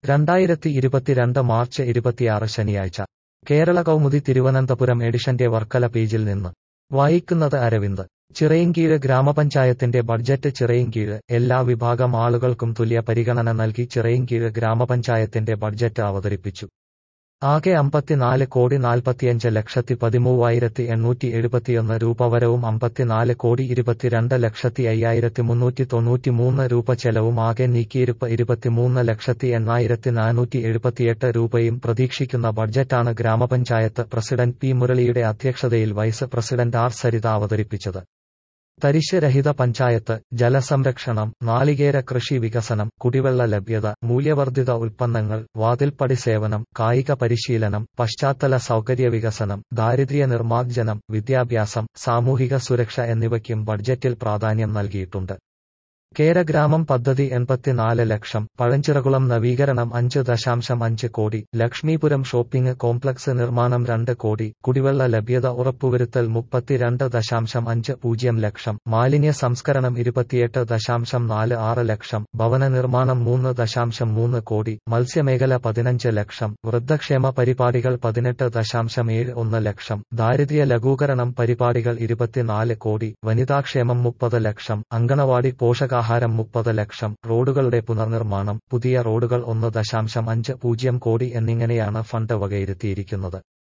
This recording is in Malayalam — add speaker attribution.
Speaker 1: 2022 മാർച്ച് 26 ശനിയാഴ്ച കേരള കൗമുദി തിരുവനന്തപുരം എഡിഷന്റെ വർക്കല പേജിൽ നിന്ന് വായിക്കുന്നത് അരവിന്ദ്. ചിറയിൻകീഴ് ഗ്രാമപഞ്ചായത്തിന്റെ ബഡ്ജറ്റ്. ചിറയിൻകീഴ് എല്ലാ വിഭാഗം ആളുകൾക്കും തുല്യ പരിഗണന നൽകി ചിറയിൻകീഴ് ഗ്രാമപഞ്ചായത്തിന്റെ ബഡ്ജറ്റ് അവതരിപ്പിച്ചു. ആകെ 54,45,13,871 രൂപ വരവും 54,22,05,393 രൂപ ചെലവും ആകെ നീക്കിയിരുപ്പ് 23,80,478 രൂപയും പ്രതീക്ഷിക്കുന്ന ബഡ്ജറ്റാണ് ഗ്രാമപഞ്ചായത്ത് പ്രസിഡന്റ് പി മുരളിയുടെ അധ്യക്ഷതയിൽ വൈസ് പ്രസിഡന്റ് ആർ സരിത അവതരിപ്പിച്ചത്. തരിശ് രഹിത പഞ്ചായത്ത്, ജലസംരക്ഷണം, നാളികേര കൃഷി വികസനം, കുടിവെള്ള ലഭ്യത, മൂല്യവർദ്ധിത ഉൽപ്പന്നങ്ങൾ, വാതിൽപ്പടി സേവനം, കായിക പരിശീലനം, പശ്ചാത്തല സൗകര്യ വികസനം, ദാരിദ്ര്യ നിർമ്മാർജ്ജനം, വിദ്യാഭ്യാസം, സാമൂഹിക സുരക്ഷ എന്നിവയ്ക്കും ബഡ്ജറ്റിൽ പ്രാധാന്യം നൽകിയിട്ടുണ്ട്. കേരഗ്രാമം പദ്ധതി 84 ലക്ഷം, പഴഞ്ചിറകുളം നവീകരണം 5.5 കോടി, ലക്ഷ്മീപുരം ഷോപ്പിംഗ് കോംപ്ലക്സ് നിർമ്മാണം 2 കോടി, കുടിവെള്ള ലഭ്യത ഉറപ്പുവരുത്തൽ 32.50 ലക്ഷം, മാലിന്യ സംസ്കരണം 28.46 ലക്ഷം, ഭവന നിർമ്മാണം 3.3 കോടി, മത്സ്യമേഖല 15 ലക്ഷം, വൃദ്ധക്ഷേമ പരിപാടികൾ 18.71 ലക്ഷം, ദാരിദ്ര്യ ലഘൂകരണം പരിപാടികൾ 24 കോടി, വനിതാക്ഷേമം 30 ലക്ഷം, അങ്കണവാടി പോഷകാഹാരം 30 ലക്ഷം, റോഡുകളുടെ പുനർനിർമ്മാണം, പുതിയ റോഡുകൾ 1.50 കോടി എന്നിങ്ങനെയാണ് ഫണ്ട് വകയിരുത്തിയിരിക്കുന്നത്.